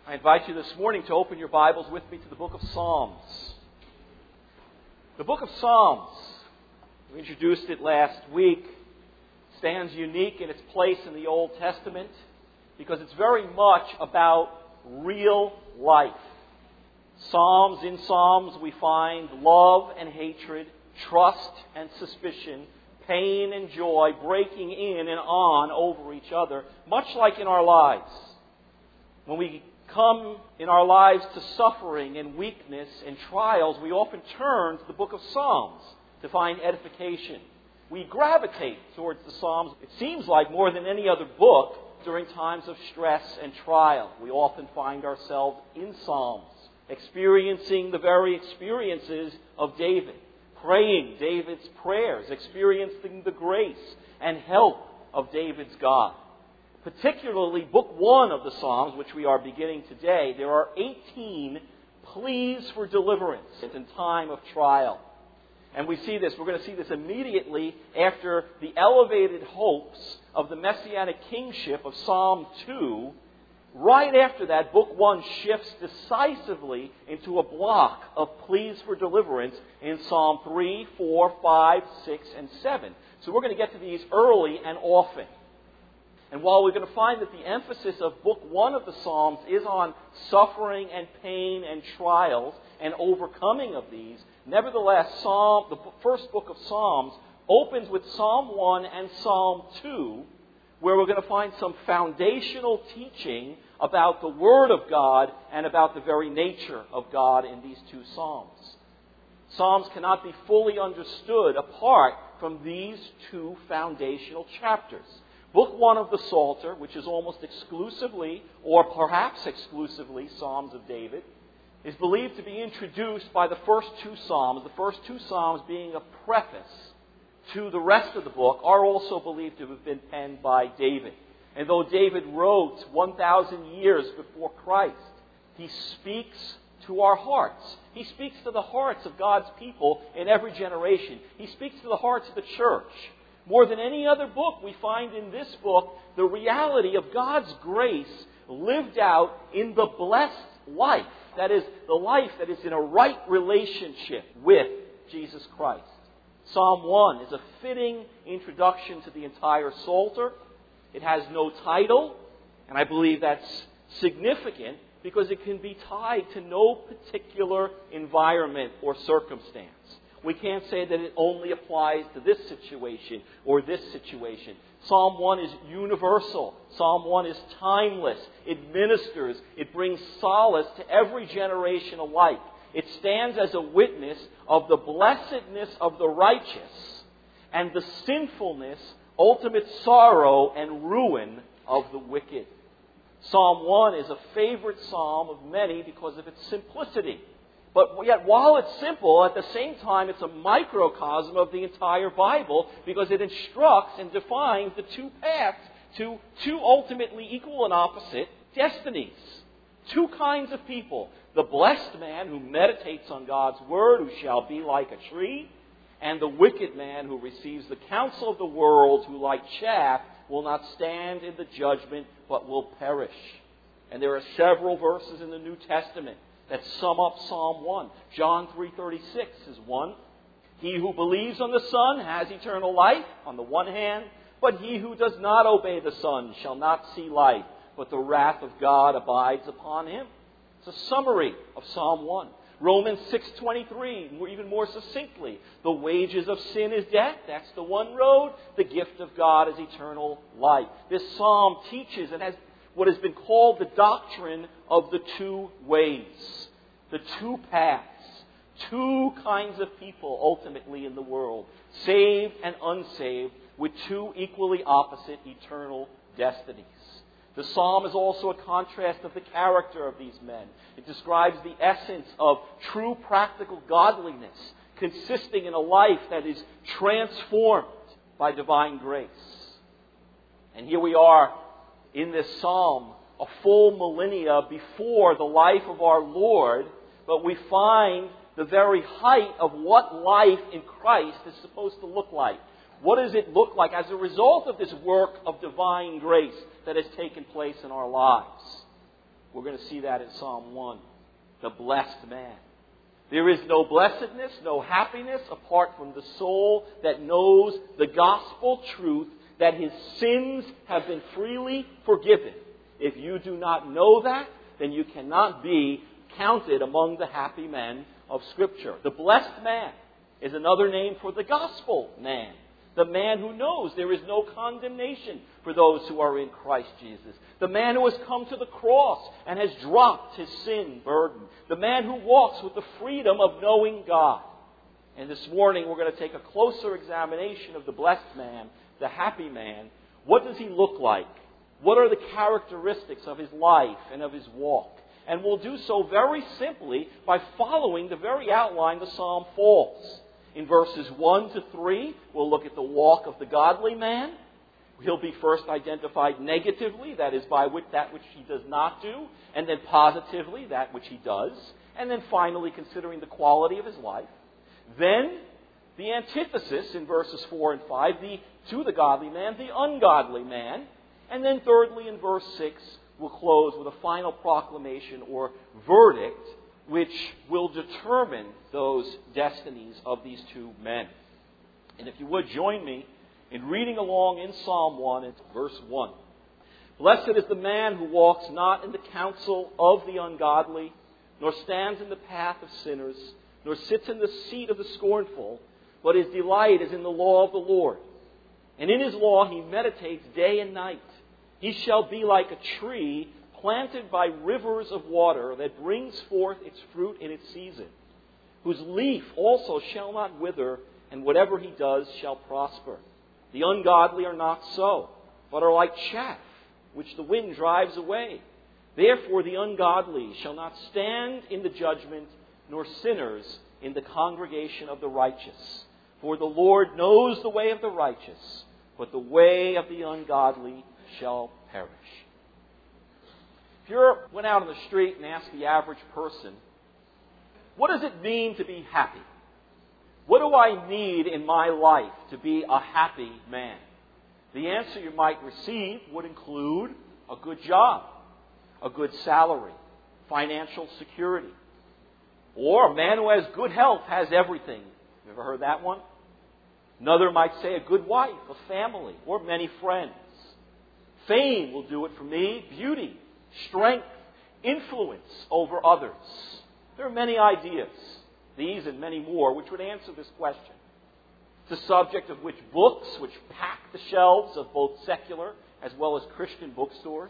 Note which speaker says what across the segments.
Speaker 1: I invite you this morning to open your Bibles with me to the book of Psalms. The book of Psalms, we introduced it last week, stands unique in its place in the Old Testament because it's very much about real life. In Psalms we find love and hatred, trust and suspicion, pain and joy breaking in and on over each other, much like in our lives. When we come in our lives to suffering and weakness and trials, we often turn to the book of Psalms to find edification. We gravitate towards the Psalms, it seems like, more than any other book during times of stress and trial. We often find ourselves in Psalms, experiencing the very experiences of David, praying David's prayers, experiencing the grace and help of David's God. Particularly Book 1 of the Psalms, which we are beginning today, there are 18 pleas for deliverance in time of trial. And we're going to see this immediately after the elevated hopes of the Messianic kingship of Psalm 2. Right after that, Book 1 shifts decisively into a block of pleas for deliverance in Psalm 3, 4, 5, 6, and 7. So we're going to get to these early and often. And while we're going to find that the emphasis of Book 1 of the Psalms is on suffering and pain and trials and overcoming of these, nevertheless, the first book of Psalms opens with Psalm 1 and Psalm 2, where we're going to find some foundational teaching about the Word of God and about the very nature of God in these two Psalms. Psalms cannot be fully understood apart from these two foundational chapters. Book 1 of the Psalter, which is almost exclusively, or perhaps exclusively, Psalms of David, is believed to be introduced by the first two Psalms. The first two Psalms, being a preface to the rest of the book, are also believed to have been penned by David. And though David wrote 1,000 years before Christ, he speaks to our hearts. He speaks to the hearts of God's people in every generation. He speaks to the hearts of the church. More than any other book, we find in this book the reality of God's grace lived out in the blessed life. That is, the life that is in a right relationship with Jesus Christ. Psalm 1 is a fitting introduction to the entire Psalter. It has no title, and I believe that's significant because it can be tied to no particular environment or circumstance. We can't say that it only applies to this situation or this situation. Psalm 1 is universal. Psalm 1 is timeless. It ministers. It brings solace to every generation alike. It stands as a witness of the blessedness of the righteous and the sinfulness, ultimate sorrow, and ruin of the wicked. Psalm 1 is a favorite psalm of many because of its simplicity. But yet, while it's simple, at the same time, it's a microcosm of the entire Bible because it instructs and defines the two paths to two ultimately equal and opposite destinies. Two kinds of people. The blessed man who meditates on God's Word, who shall be like a tree, and the wicked man who receives the counsel of the world, who like chaff will not stand in the judgment, but will perish. And there are several verses in the New Testament that sum up Psalm 1. John 3:36 is one. He who believes on the Son has eternal life, on the one hand, but he who does not obey the Son shall not see life, but the wrath of God abides upon him. It's a summary of Psalm 1. Romans 6:23, even more succinctly, the wages of sin is death. That's the one road. The gift of God is eternal life. This psalm teaches and has what has been called the doctrine of the two ways, the two paths, two kinds of people ultimately in the world, saved and unsaved, with two equally opposite eternal destinies. The psalm is also a contrast of the character of these men. It describes the essence of true practical godliness, consisting in a life that is transformed by divine grace. And here we are in this psalm, a full millennia before the life of our Lord, but we find the very height of what life in Christ is supposed to look like. What does it look like as a result of this work of divine grace that has taken place in our lives? We're going to see that in Psalm 1. The blessed man. There is no blessedness, no happiness apart from the soul that knows the gospel truth that his sins have been freely forgiven. If you do not know that, then you cannot be counted among the happy men of Scripture. The blessed man is another name for the gospel man. The man who knows there is no condemnation for those who are in Christ Jesus. The man who has come to the cross and has dropped his sin burden. The man who walks with the freedom of knowing God. And this morning we're going to take a closer examination of the blessed man, the happy man. What does he look like? What are the characteristics of his life and of his walk? And we'll do so very simply by following the very outline the psalm folds. In verses 1 to 3, we'll look at the walk of the godly man. He'll be first identified negatively, that is, by that which he does not do, and then positively, that which he does, and then finally considering the quality of his life. Then, the antithesis in verses 4 and 5, to the godly man, the ungodly man. And then thirdly, in verse 6, we'll close with a final proclamation or verdict which will determine those destinies of these two men. And if you would, join me in reading along in Psalm 1, it's verse 1. Blessed is the man who walks not in the counsel of the ungodly, nor stands in the path of sinners, nor sits in the seat of the scornful, but his delight is in the law of the Lord. And in his law he meditates day and night. He shall be like a tree planted by rivers of water that brings forth its fruit in its season, whose leaf also shall not wither, and whatever he does shall prosper. The ungodly are not so, but are like chaff, which the wind drives away. Therefore the ungodly shall not stand in the judgment, nor sinners in the congregation of the righteous. For the Lord knows the way of the righteous, but the way of the ungodly shall perish. If you went out on the street and asked the average person, what does it mean to be happy? What do I need in my life to be a happy man? The answer you might receive would include a good job, a good salary, financial security. Or a man who has good health has everything. You ever heard that one? Another might say a good wife, a family, or many friends. Fame will do it for me. Beauty, strength, influence over others. There are many ideas, these and many more, which would answer this question. It's a subject of which books, which pack the shelves of both secular as well as Christian bookstores.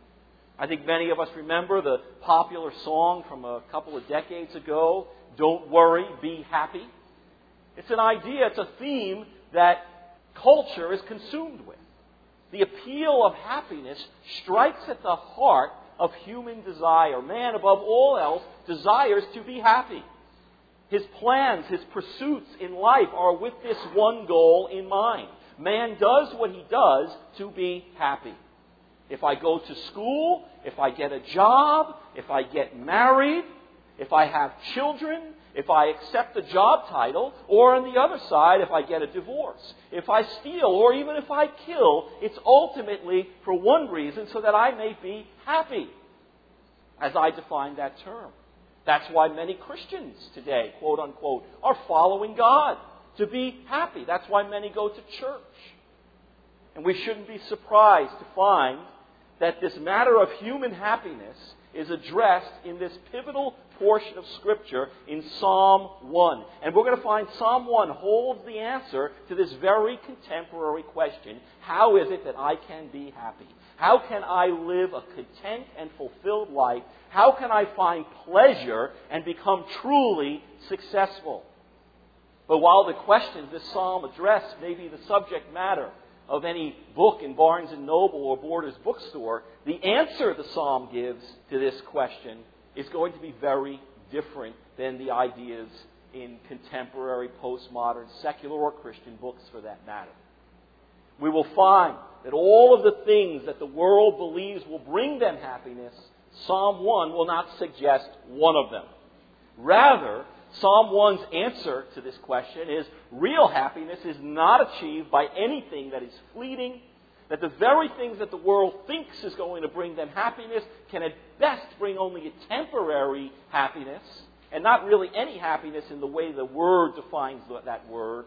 Speaker 1: I think many of us remember the popular song from a couple of decades ago, "Don't Worry, Be Happy." It's an idea, it's a theme that culture is consumed with. The appeal of happiness strikes at the heart of human desire. Man, above all else, desires to be happy. His plans, his pursuits in life are with this one goal in mind. Man does what he does to be happy. If I go to school, if I get a job, if I get married, if I have children, if I accept a job title, or on the other side, if I get a divorce, if I steal, or even if I kill, it's ultimately for one reason, so that I may be happy, as I define that term. That's why many Christians today, quote unquote, are following God to be happy. That's why many go to church. And we shouldn't be surprised to find that this matter of human happiness is addressed in this pivotal portion of Scripture in Psalm 1. And we're going to find Psalm 1 holds the answer to this very contemporary question. How is it that I can be happy? How can I live a content and fulfilled life? How can I find pleasure and become truly successful? But while the questions this psalm addressed may be the subject matter of any book in Barnes & Noble or Borders bookstore, the answer the psalm gives to this question is going to be very different than the ideas in contemporary, postmodern, secular, or Christian books for that matter. We will find that all of the things that the world believes will bring them happiness, Psalm 1 will not suggest one of them. Rather, Psalm 1's answer to this question is real happiness is not achieved by anything that is fleeting, That the very things that the world thinks is going to bring them happiness can at best bring only a temporary happiness, and not really any happiness in the way the Word defines that word.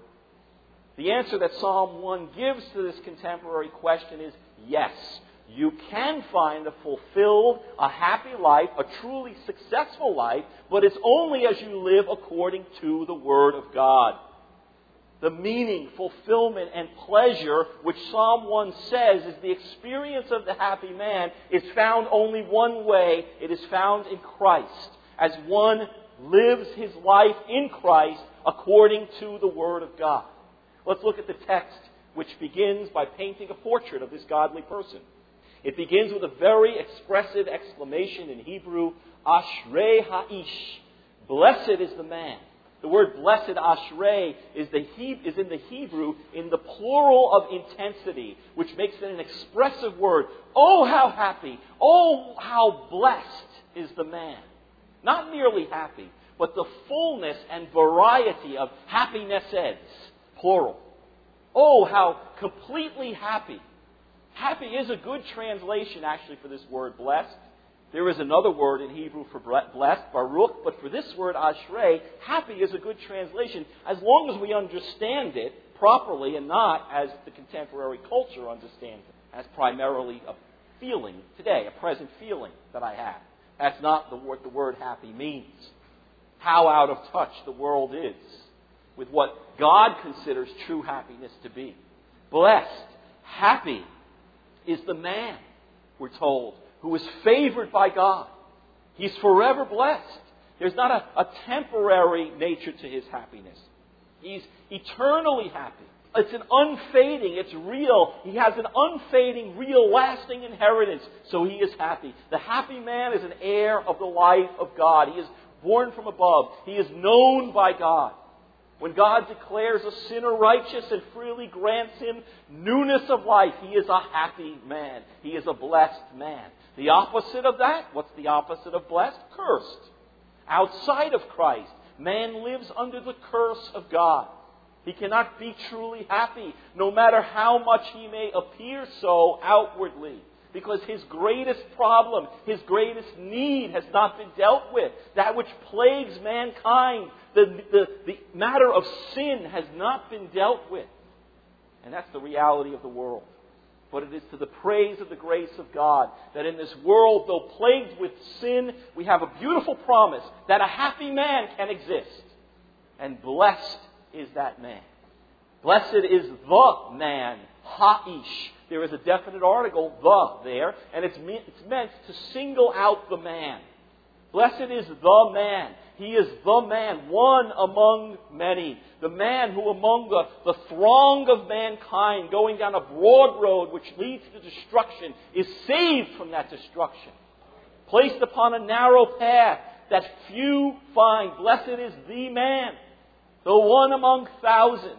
Speaker 1: The answer that Psalm 1 gives to this contemporary question is yes. You can find a fulfilled, a happy life, a truly successful life, but it's only as you live according to the Word of God. The meaning, fulfillment, and pleasure which Psalm 1 says is the experience of the happy man is found only one way. It is found in Christ, as one lives his life in Christ according to the Word of God. Let's look at the text, which begins by painting a portrait of this godly person. It begins with a very expressive exclamation in Hebrew, Ashrei Ha'ish. Blessed is the man. The word blessed, Ashrei, is in the Hebrew in the plural of intensity, which makes it an expressive word. Oh, how happy. Oh, how blessed is the man. Not merely happy, but the fullness and variety of happinesses, plural. Oh, how completely happy. Happy is a good translation, actually, for this word, blessed. There is another word in Hebrew for blessed, baruch, but for this word, ashrei, happy is a good translation as long as we understand it properly and not as the contemporary culture understands it, as primarily a feeling today, a present feeling that I have. That's not what the word happy means. How out of touch the world is with what God considers true happiness to be. Blessed, happy is the man, we're told, who is favored by God. He's forever blessed. There's not a temporary nature to his happiness. He's eternally happy. It's an unfading, it's real. He has an unfading, real, lasting inheritance, so he is happy. The happy man is an heir of the life of God. He is born from above. He is known by God. When God declares a sinner righteous and freely grants him newness of life, he is a happy man. He is a blessed man. The opposite of that, what's the opposite of blessed? Cursed. Outside of Christ, man lives under the curse of God. He cannot be truly happy, no matter how much he may appear so outwardly. Because his greatest problem, his greatest need has not been dealt with. That which plagues mankind, the matter of sin has not been dealt with. And that's the reality of the world. But it is to the praise of the grace of God that in this world, though plagued with sin, we have a beautiful promise that a happy man can exist. And blessed is that man. Blessed is the man, Ha'ish. There is a definite article, the, there, and it's meant to single out the man. Blessed is the man. He is the man, one among many. The man who among the throng of mankind going down a broad road which leads to destruction is saved from that destruction. Placed upon a narrow path that few find. Blessed is the man, the one among thousands,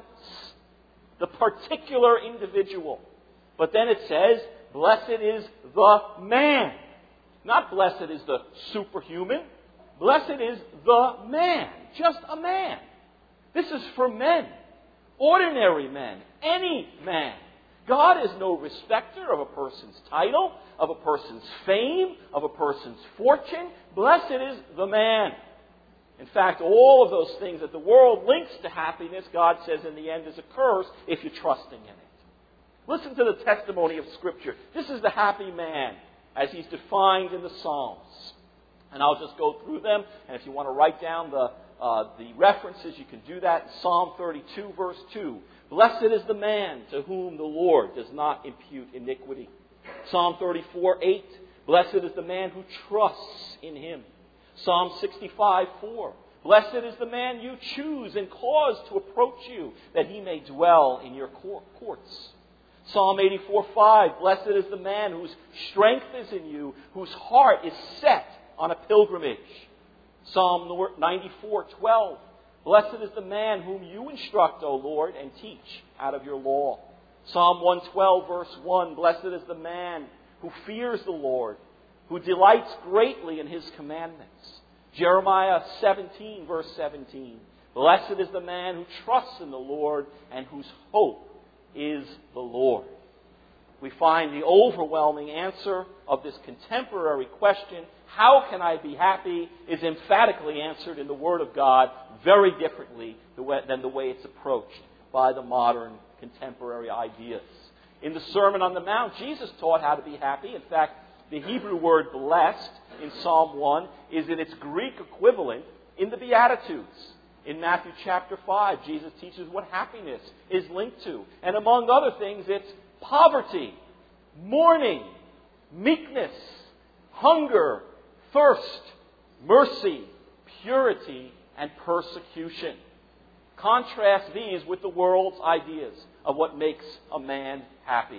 Speaker 1: the particular individual. But then it says, blessed is the man. Not blessed is the superhuman. Blessed is the man. Just a man. This is for men. Ordinary men. Any man. God is no respecter of a person's title, of a person's fame, of a person's fortune. Blessed is the man. In fact, all of those things that the world links to happiness, God says in the end is a curse if you're trusting in it. Listen to the testimony of Scripture. This is the happy man as he's defined in the Psalms. And I'll just go through them. And if you want to write down the references, you can do that. Psalm 32, verse 2. Blessed is the man to whom the Lord does not impute iniquity. Psalm 34, 8. Blessed is the man who trusts in him. Psalm 65, 4. Blessed is the man you choose and cause to approach you, that he may dwell in your courts. Psalm 84, 5. Blessed is the man whose strength is in you, whose heart is set on a pilgrimage. Psalm 94, 12. Blessed is the man whom you instruct, O Lord, and teach out of your law. Psalm 112, verse 1. Blessed is the man who fears the Lord, who delights greatly in his commandments. Jeremiah 17, verse 17. Blessed is the man who trusts in the Lord and whose hope is the Lord. we find the overwhelming answer of this contemporary question, how can I be happy, is emphatically answered in the Word of God very differently than the way it's approached by the modern contemporary ideas. In the Sermon on the Mount, Jesus taught how to be happy. In fact, the Hebrew word blessed in Psalm 1 is in its Greek equivalent in the Beatitudes. In Matthew chapter 5, Jesus teaches what happiness is linked to. And among other things, it's poverty, mourning, meekness, hunger, thirst, mercy, purity, and persecution. Contrast these with the world's ideas of what makes a man happy.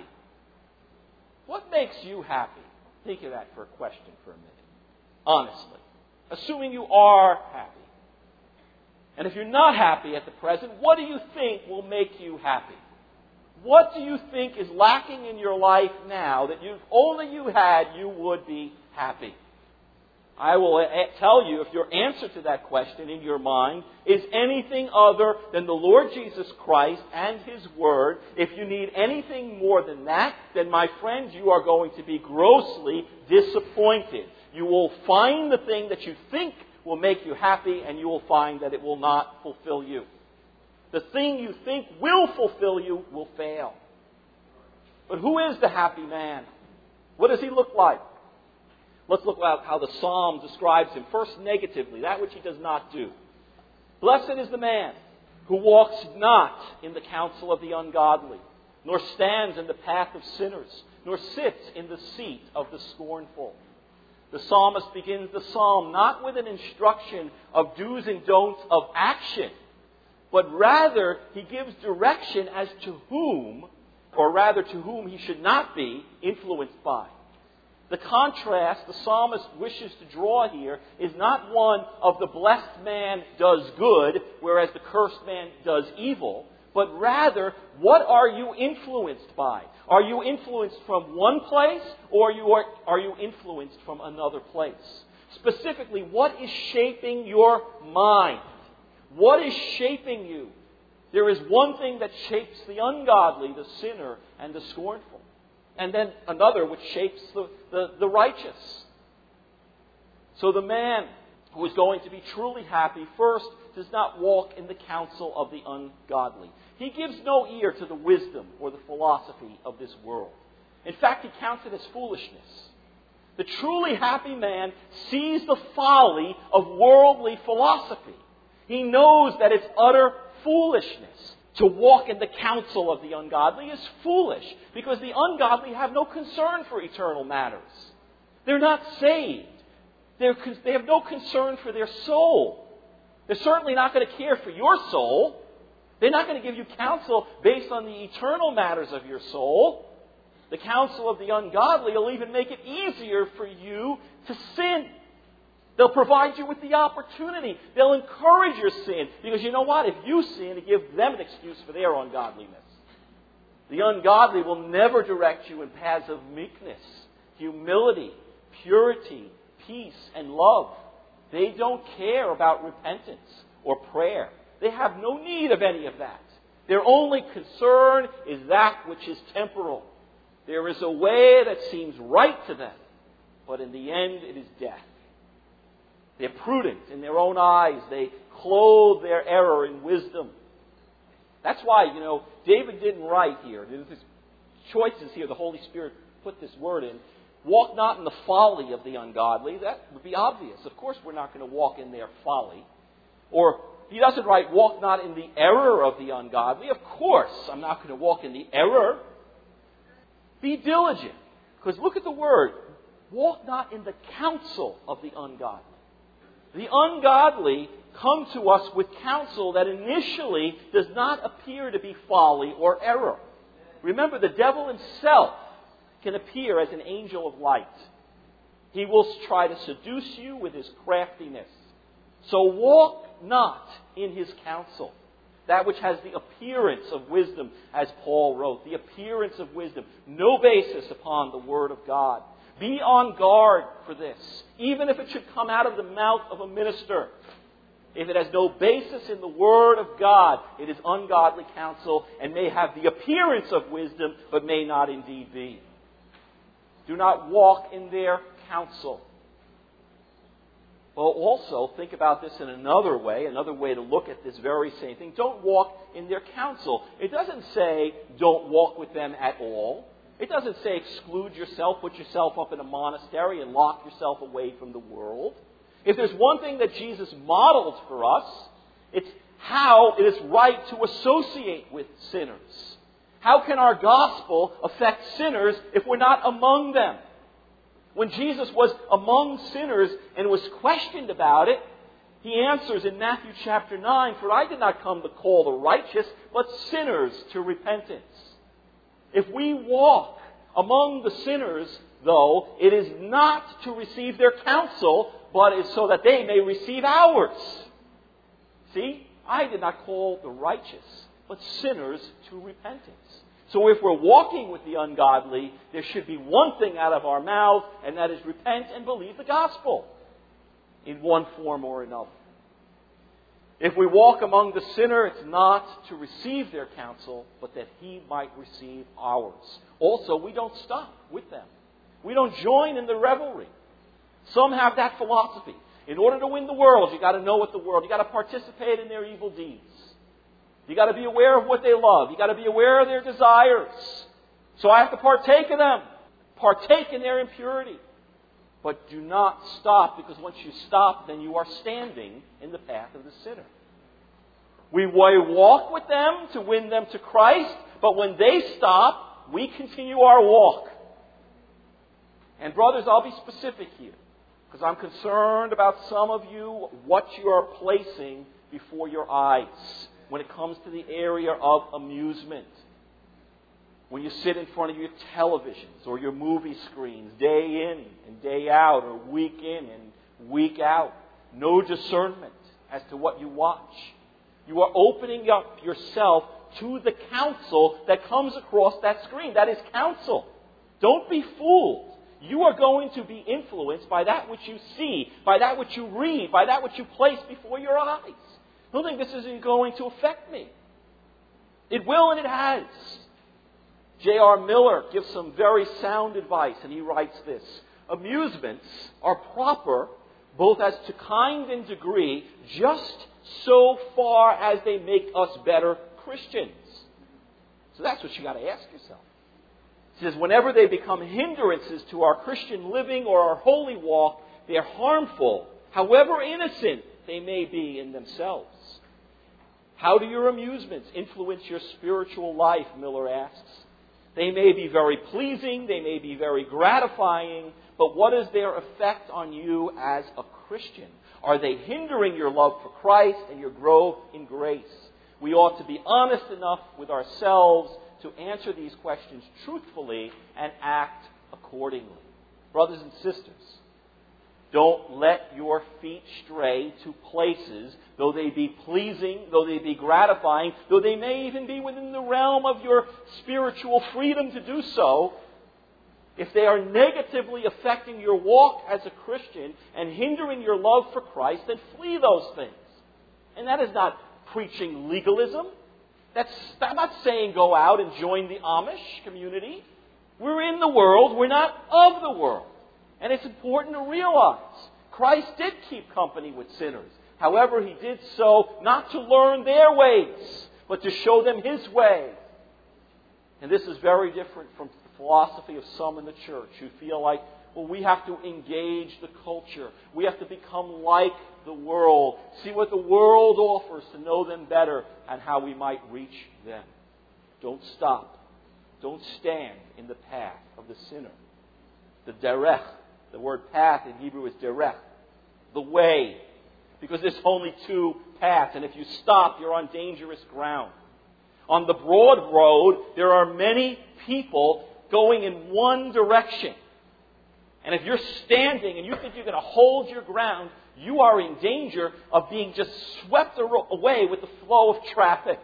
Speaker 1: What makes you happy? Think of that for a question for a minute. Honestly. Assuming you are happy. And if you're not happy at the present, what do you think will make you happy? What do you think is lacking in your life now that if only you had, you would be happy? I will tell you, if your answer to that question in your mind is anything other than the Lord Jesus Christ and His Word, if you need anything more than that, then my friends, you are going to be grossly disappointed. You will find the thing that you think will make you happy, and you will find that it will not fulfill you. The thing you think will fulfill you will fail. But who is the happy man? What does he look like? Let's look at how the Psalm describes him. First, negatively, that which he does not do. Blessed is the man who walks not in the counsel of the ungodly, nor stands in the path of sinners, nor sits in the seat of the scornful. The psalmist begins the psalm not with an instruction of do's and don'ts of action, but rather he gives direction as to whom, or rather to whom he should not be influenced by. The contrast the psalmist wishes to draw here is not one of the blessed man does good, whereas the cursed man does evil, but rather, what are you influenced by? Are you influenced from one place, or are you influenced from another place? Specifically, what is shaping your mind? What is shaping you? There is one thing that shapes the ungodly, the sinner, and the scornful. And then another which shapes the righteous. So the man who is going to be truly happy, first, does not walk in the counsel of the ungodly. He gives no ear to the wisdom or the philosophy of this world. In fact, he counts it as foolishness. The truly happy man sees the folly of worldly philosophy. He knows that it's utter foolishness. To walk in the counsel of the ungodly is foolish, because the ungodly have no concern for eternal matters. They're not saved. They have no concern for their soul. They're certainly not going to care for your soul. They're not going to give you counsel based on the eternal matters of your soul. The counsel of the ungodly will even make it easier for you to sin. They'll provide you with the opportunity. They'll encourage your sin. Because you know what? If you sin, it gives them an excuse for their ungodliness. The ungodly will never direct you in paths of meekness, humility, purity, peace, and love. They don't care about repentance or prayer. They have no need of any of that. Their only concern is that which is temporal. There is a way that seems right to them, but in the end it is death. They're prudent in their own eyes. They clothe their error in wisdom. That's why, David didn't write here. There's choices here. The Holy Spirit put this word in. Walk not in the folly of the ungodly. That would be obvious. Of course we're not going to walk in their folly. Or he doesn't write, walk not in the error of the ungodly. Of course I'm not going to walk in the error. Be diligent. Because look at the word. Walk not in the counsel of the ungodly. The ungodly come to us with counsel that initially does not appear to be folly or error. Remember, the devil himself can appear as an angel of light. He will try to seduce you with his craftiness. So walk not in his counsel. That which has the appearance of wisdom, as Paul wrote. The appearance of wisdom. No basis upon the Word of God. Be on guard for this, even if it should come out of the mouth of a minister. If it has no basis in the Word of God, it is ungodly counsel and may have the appearance of wisdom, but may not indeed be. Do not walk in their counsel. Well, also, think about this in another way to look at this very same thing. Don't walk in their counsel. It doesn't say don't walk with them at all. It doesn't say exclude yourself, put yourself up in a monastery and lock yourself away from the world. If there's one thing that Jesus modeled for us, it's how it is right to associate with sinners. How can our gospel affect sinners if we're not among them? When Jesus was among sinners and was questioned about it, he answers in Matthew chapter 9, "For I did not come to call the righteous, but sinners to repentance." If we walk among the sinners, though, it is not to receive their counsel, but is so that they may receive ours. See, I did not call the righteous, but sinners to repentance. So if we're walking with the ungodly, there should be one thing out of our mouth, and that is repent and believe the gospel in one form or another. If we walk among the sinner, it's not to receive their counsel, but that he might receive ours. Also, we don't stop with them. We don't join in the revelry. Some have that philosophy. In order to win the world, you've got to know what the world. You've got to participate in their evil deeds. You've got to be aware of what they love. You've got to be aware of their desires. So I have to partake of them. Partake in their impurity. But do not stop, because once you stop, then you are standing in the path of the sinner. We walk with them to win them to Christ, but when they stop, we continue our walk. And brothers, I'll be specific here, because I'm concerned about some of you, what you are placing before your eyes when it comes to the area of amusement. When you sit in front of your televisions or your movie screens day in and day out, or week in and week out, no discernment as to what you watch. You are opening up yourself to the counsel that comes across that screen. That is counsel. Don't be fooled. You are going to be influenced by that which you see, by that which you read, by that which you place before your eyes. Don't think this isn't going to affect me. It will, and it has. J.R. Miller gives some very sound advice, and he writes this: amusements are proper both as to kind and degree, just so far as they make us better Christians. So that's what you got to ask yourself. He says, whenever they become hindrances to our Christian living or our holy walk, they are harmful, however innocent they may be in themselves. How do your amusements influence your spiritual life, Miller asks. They may be very pleasing, they may be very gratifying, but what is their effect on you as a Christian? Are they hindering your love for Christ and your growth in grace? We ought to be honest enough with ourselves to answer these questions truthfully and act accordingly. Brothers and sisters, don't let your feet stray to places, though they be pleasing, though they be gratifying, though they may even be within the realm of your spiritual freedom to do so. If they are negatively affecting your walk as a Christian and hindering your love for Christ, then flee those things. And that is not preaching legalism. I'm not saying go out and join the Amish community. We're in the world. We're not of the world. And it's important to realize Christ did keep company with sinners. However, he did so not to learn their ways, but to show them his way. And this is very different from the philosophy of some in the church who feel like, well, we have to engage the culture. We have to become like the world. See what the world offers to know them better and how we might reach them. Don't stop. Don't stand in the path of the sinner. The derech. The word path in Hebrew is derech. The way. Because there's only two paths. And if you stop, you're on dangerous ground. On the broad road, there are many people going in one direction. And if you're standing and you think you're going to hold your ground, you are in danger of being just swept away with the flow of traffic.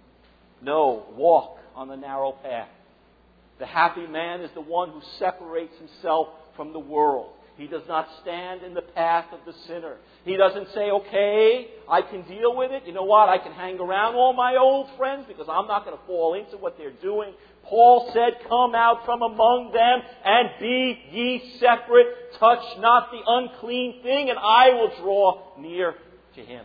Speaker 1: No, walk on the narrow path. The happy man is the one who separates himself from the world. He does not stand in the path of the sinner. He doesn't say, okay, I can deal with it. You know what? I can hang around all my old friends because I'm not going to fall into what they're doing. Paul said, come out from among them and be ye separate. Touch not the unclean thing, and I will draw near to him.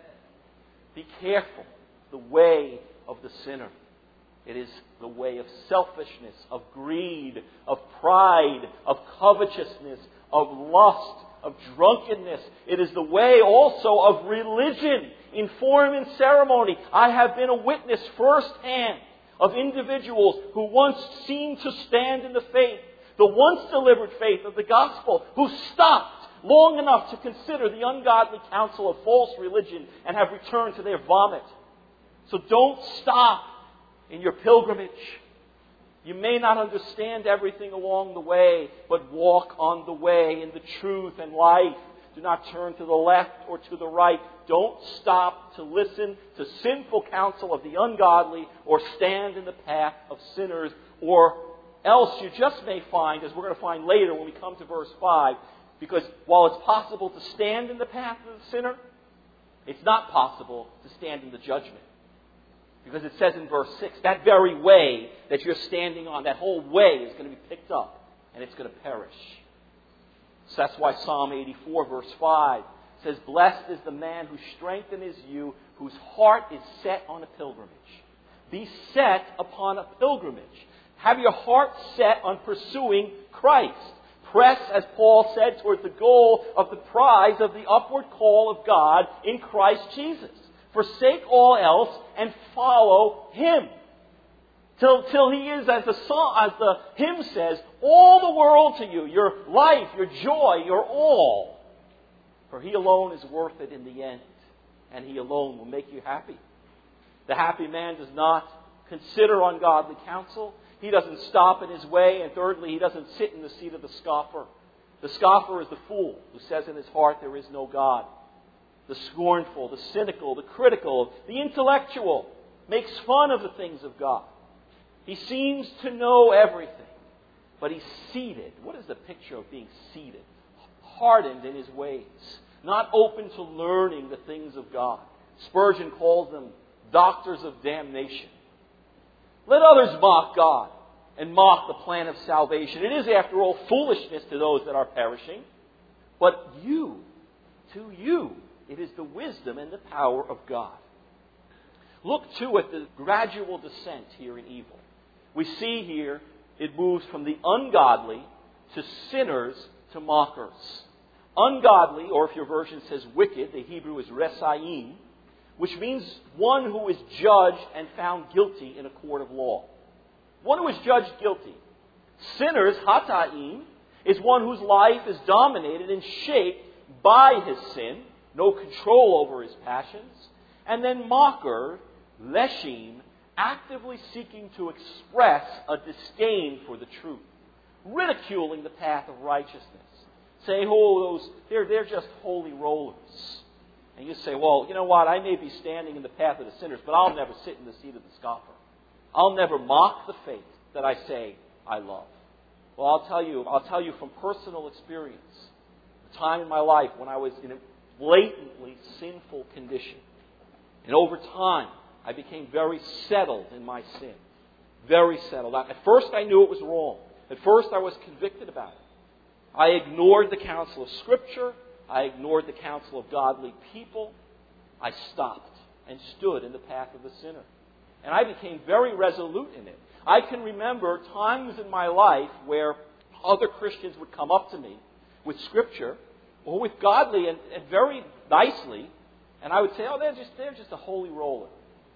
Speaker 1: Be careful the way of the sinner. It is the way of selfishness, of greed, of pride, of covetousness, of lust, of drunkenness. It is the way also of religion in form and ceremony. I have been a witness firsthand of individuals who once seemed to stand in the faith, the once delivered faith of the gospel, who stopped long enough to consider the ungodly counsel of false religion and have returned to their vomit. So don't stop in your pilgrimage. You may not understand everything along the way, but walk on the way in the truth and life. Do not turn to the left or to the right. Don't stop to listen to sinful counsel of the ungodly or stand in the path of sinners, or else you just may find, as we're going to find later when we come to verse 5, because while it's possible to stand in the path of the sinner, it's not possible to stand in the judgment. Because it says in verse 6, that very way that you're standing on, that whole way is going to be picked up and it's going to perish. So that's why Psalm 84 verse 5 says, blessed is the man whose strength is you, whose heart is set on a pilgrimage. Be set upon a pilgrimage. Have your heart set on pursuing Christ. Press, as Paul said, towards the goal of the prize of the upward call of God in Christ Jesus. Forsake all else and follow Him. Till He is, as the hymn says, all the world to you, your life, your joy, your all. For He alone is worth it in the end, and He alone will make you happy. The happy man does not consider ungodly counsel. He doesn't stop in his way. And thirdly, he doesn't sit in the seat of the scoffer. The scoffer is the fool who says in his heart there is no God. The scornful, the cynical, the critical, the intellectual makes fun of the things of God. He seems to know everything, but he's seated. What is the picture of being seated? Hardened in his ways, not open to learning the things of God. Spurgeon calls them doctors of damnation. Let others mock God and mock the plan of salvation. It is, after all, foolishness to those that are perishing. But to you, it is the wisdom and the power of God. Look, too, at the gradual descent here in evil. We see here it moves from the ungodly to sinners to mockers. Ungodly, or if your version says wicked, the Hebrew is resayim, which means one who is judged and found guilty in a court of law. One who is judged guilty. Sinners, hataim, is one whose life is dominated and shaped by his sin, no control over his passions. And then mocker, leshim, actively seeking to express a disdain for the truth, ridiculing the path of righteousness, saying, oh, they're just holy rollers. And you say, well, you know what, I may be standing in the path of the sinners, but I'll never sit in the seat of the scoffer. I'll never mock the faith that I say I love. Well, I'll tell you from personal experience, a time in my life when I was in a blatantly sinful condition. And over time, I became very settled in my sin. Very settled. At first, I knew it was wrong. At first, I was convicted about it. I ignored the counsel of Scripture. I ignored the counsel of godly people. I stopped and stood in the path of the sinner. And I became very resolute in it. I can remember times in my life where other Christians would come up to me with Scripture or with godly and very nicely, and I would say, oh, they're just a holy roller.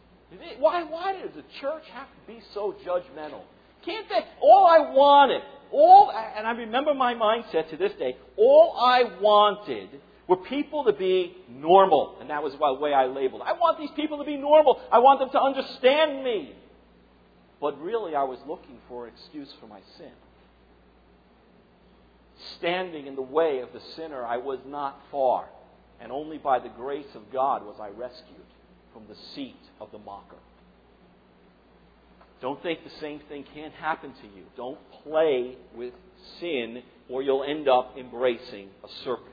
Speaker 1: Why does the church have to be so judgmental? Can't they? All I wanted, and I remember my mindset to this day, all I wanted were people to be normal. And that was the way I labeled it. I want these people to be normal. I want them to understand me. But really, I was looking for an excuse for my sin. Standing in the way of the sinner, I was not far. And only by the grace of God was I rescued from the seat of the mocker. Don't think the same thing can't happen to you. Don't play with sin or you'll end up embracing a serpent.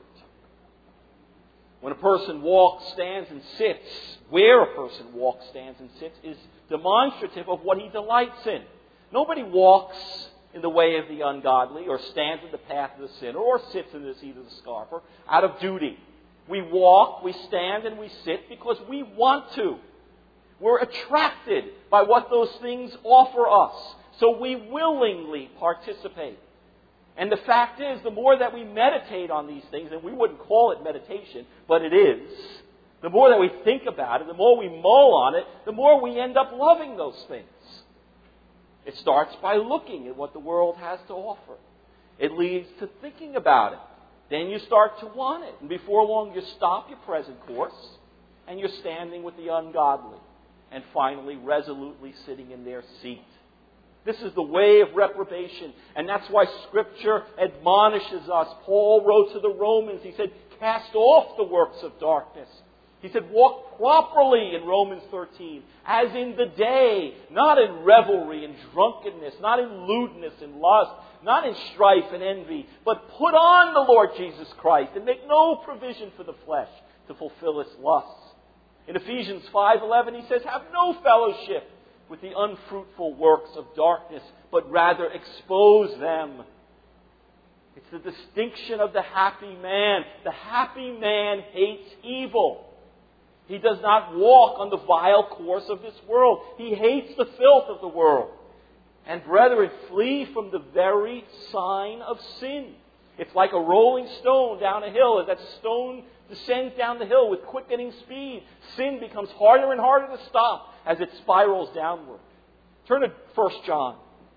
Speaker 1: When a person walks, stands, and sits, where a person walks, stands, and sits is demonstrative of what he delights in. Nobody walks in the way of the ungodly, or stands in the path of the sinner, or sits in the seat of the scoffer out of duty. We walk, we stand, and we sit because we want to. We're attracted by what those things offer us, so we willingly participate. And the fact is, the more that we meditate on these things, and we wouldn't call it meditation, but it is, the more that we think about it, the more we mull on it, the more we end up loving those things. It starts by looking at what the world has to offer. It leads to thinking about it. Then you start to want it. And before long, you stop your present course, and you're standing with the ungodly, and finally resolutely sitting in their seat. This is the way of reprobation, and that's why Scripture admonishes us. Paul wrote to the Romans, he said, cast off the works of darkness. He said, walk properly in Romans 13, as in the day, not in revelry and drunkenness, not in lewdness and lust, not in strife and envy, but put on the Lord Jesus Christ and make no provision for the flesh to fulfill its lusts. In Ephesians 5:11, he says, have no fellowship with the unfruitful works of darkness, but rather expose them. It's the distinction of the happy man. The happy man hates evil. He does not walk on the vile course of this world. He hates the filth of the world. And brethren, flee from the very sign of sin. It's like a rolling stone down a hill. As that stone descends down the hill with quickening speed, sin becomes harder and harder to stop as it spirals downward. Turn to 1 John.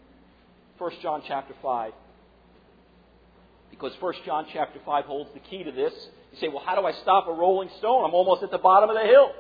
Speaker 1: 1 John chapter 5. Because 1 John chapter 5 holds the key to this. You say, well, how do I stop a rolling stone? I'm almost at the bottom of the hill.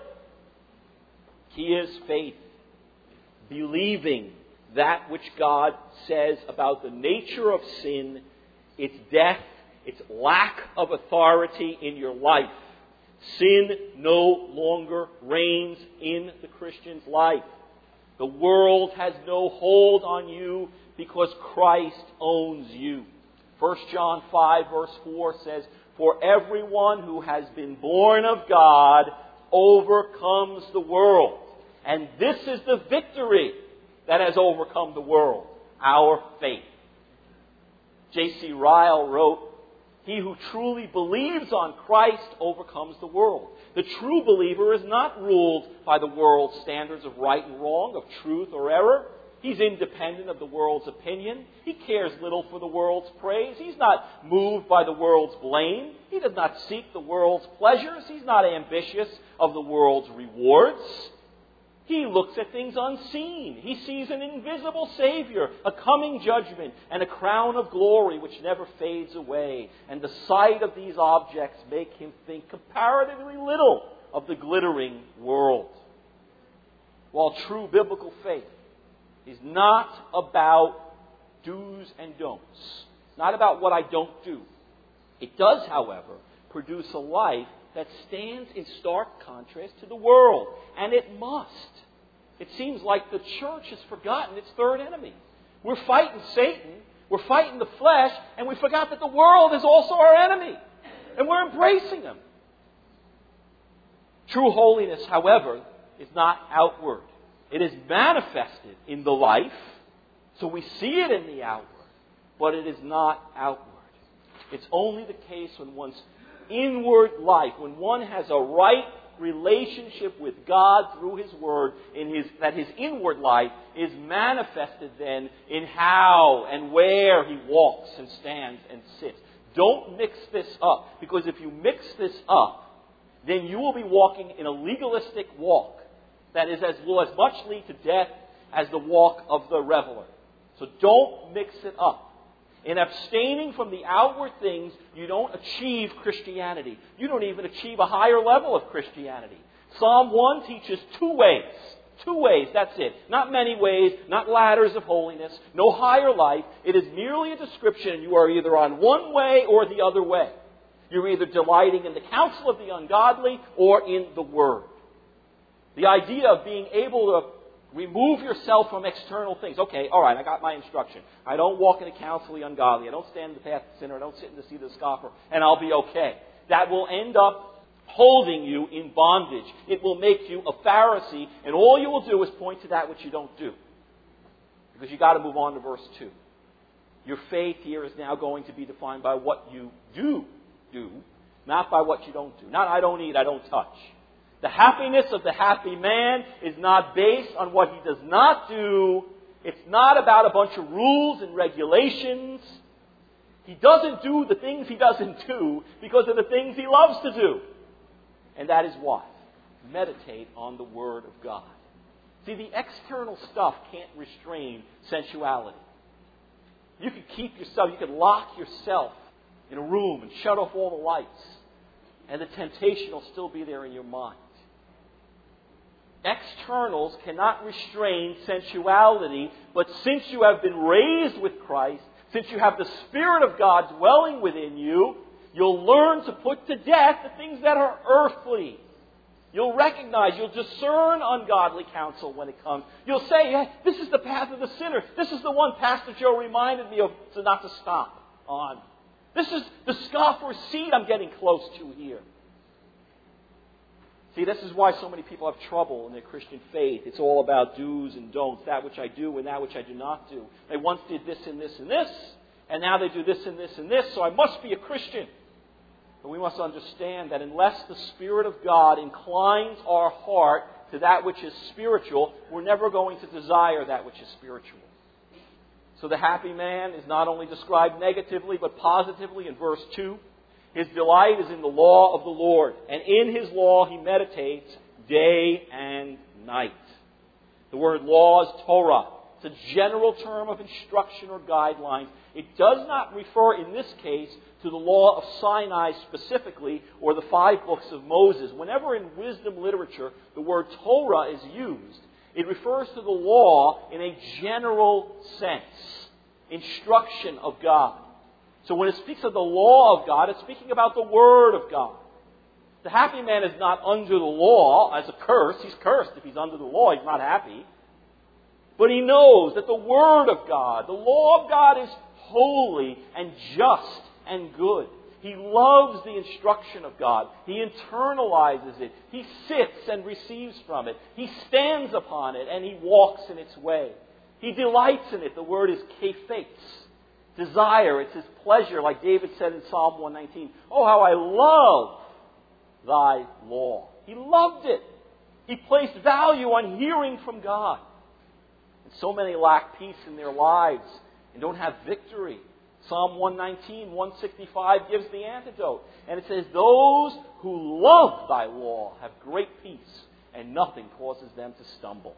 Speaker 1: Key is faith. Believing that which God says about the nature of sin, its death, its lack of authority in your life. Sin no longer reigns in the Christian's life. The world has no hold on you because Christ owns you. 1 John 5 verse 4 says, for everyone who has been born of God overcomes the world. And this is the victory that has overcome the world, our faith. J.C. Ryle wrote, he who truly believes on Christ overcomes the world. The true believer is not ruled by the world's standards of right and wrong, of truth or error. He's independent of the world's opinion. He cares little for the world's praise. He's not moved by the world's blame. He does not seek the world's pleasures. He's not ambitious of the world's rewards. He looks at things unseen. He sees an invisible Savior, a coming judgment, and a crown of glory which never fades away. And the sight of these objects make him think comparatively little of the glittering world. While true biblical faith is not about do's and don'ts. It's not about what I don't do. It does, however, produce a life that stands in stark contrast to the world. And it must. It seems like the church has forgotten its third enemy. We're fighting Satan, we're fighting the flesh, and we forgot that the world is also our enemy. And we're embracing him. True holiness, however, is not outward. It is manifested in the life, so we see it in the outward, but it is not outward. It's only the case when one's inward life, when one has a right relationship with God through His Word, that his inward life is manifested then in how and where he walks and stands and sits. Don't mix this up, because if you mix this up, then you will be walking in a legalistic walk that will as much lead to death as the walk of the reveler. So don't mix it up. In abstaining from the outward things, you don't achieve Christianity. You don't even achieve a higher level of Christianity. Psalm 1 teaches two ways. Two ways, that's it. Not many ways, not ladders of holiness, no higher life. It is merely a description, and you are either on one way or the other way. You're either delighting in the counsel of the ungodly or in the Word. The idea of being able to Remove yourself from external things. Okay, all right, I got my instruction. I don't walk in the counsel of the ungodly. I don't stand in the path of the sinner. I don't sit in the seat of the scoffer. And I'll be okay. That will end up holding you in bondage. It will make you a Pharisee, and all you will do is point to that which you don't do. Because you've got to move on to verse 2. Your faith here is now going to be defined by what you do, not by what you don't do. Not I don't eat, I don't touch. The happiness of the happy man is not based on what he does not do. It's not about a bunch of rules and regulations. He doesn't do the things he doesn't do because of the things he loves to do. And that is what? Meditate on the Word of God. See, the external stuff can't restrain sensuality. You could keep yourself, you could lock yourself in a room and shut off all the lights, and the temptation will still be there in your mind. Externals cannot restrain sensuality, but since you have been raised with Christ, since you have the Spirit of God dwelling within you, you'll learn to put to death the things that are earthly. You'll recognize, you'll discern ungodly counsel when it comes. You'll say, yeah, this is the path of the sinner. This is the one Pastor Joe reminded me of so not to stop on. This is the scoffer's seed I'm getting close to here. See, this is why so many people have trouble in their Christian faith. It's all about do's and don'ts, that which I do and that which I do not do. They once did this and this and this, and now they do this and this and this, so I must be a Christian. But we must understand that unless the Spirit of God inclines our heart to that which is spiritual, we're never going to desire that which is spiritual. So the happy man is not only described negatively, but positively in verse 2. His delight is in the law of the Lord, and in His law he meditates day and night. The word law is Torah. It's a general term of instruction or guidelines. It does not refer, in this case, to the law of Sinai specifically, or the 5 books of Moses. Whenever in wisdom literature the word Torah is used, it refers to the law in a general sense. Instruction of God. So when it speaks of the law of God, it's speaking about the Word of God. The happy man is not under the law as a curse. He's cursed if he's under the law. He's not happy. But he knows that the Word of God, the law of God, is holy and just and good. He loves the instruction of God. He internalizes it. He sits and receives from it. He stands upon it and he walks in its way. He delights in it. The word is kephates. Desire. It's his pleasure, like David said in Psalm 119. Oh, how I love thy law. He loved it. He placed value on hearing from God. And so many lack peace in their lives and don't have victory. Psalm 119, 165 gives the antidote. And it says, those who love thy law have great peace, and nothing causes them to stumble.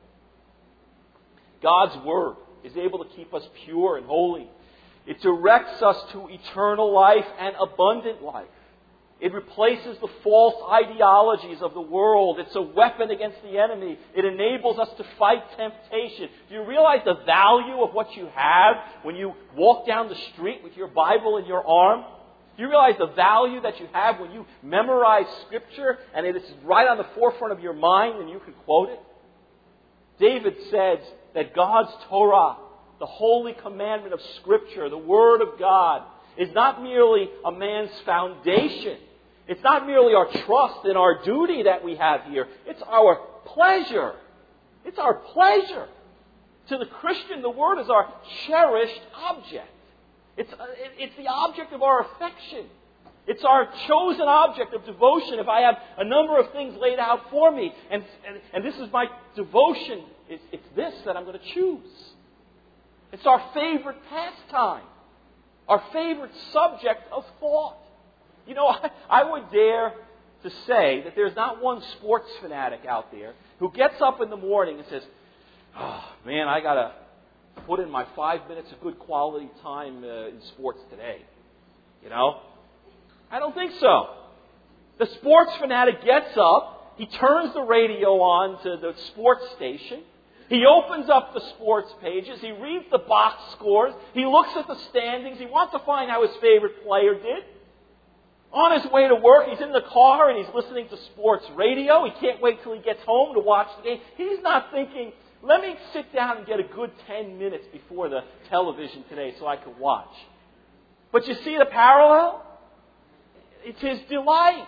Speaker 1: God's Word is able to keep us pure and holy. It directs us to eternal life and abundant life. It replaces the false ideologies of the world. It's a weapon against the enemy. It enables us to fight temptation. Do you realize the value of what you have when you walk down the street with your Bible in your arm? Do you realize the value that you have when you memorize Scripture and it is right on the forefront of your mind and you can quote it? David says that God's Torah, the holy commandment of Scripture, the Word of God, is not merely a man's foundation. It's not merely our trust and our duty that we have here. It's our pleasure. It's our pleasure. To the Christian, the Word is our cherished object. It's the object of our affection. It's our chosen object of devotion. If I have a number of things laid out for me, and this is my devotion, it's this that I'm going to choose. It's our favorite pastime, our favorite subject of thought. You know, I would dare to say that there's not one sports fanatic out there who gets up in the morning and says, oh, man, I got to put in my 5 minutes of good quality time in sports today. You know? I don't think so. The sports fanatic gets up, he turns the radio on to the sports station, he opens up the sports pages, he reads the box scores, he looks at the standings, he wants to find how his favorite player did. On his way to work, he's in the car and he's listening to sports radio. He can't wait till he gets home to watch the game. He's not thinking, Let me sit down and get a good 10 minutes before the television today so I can watch. But you see the parallel? It's His delight.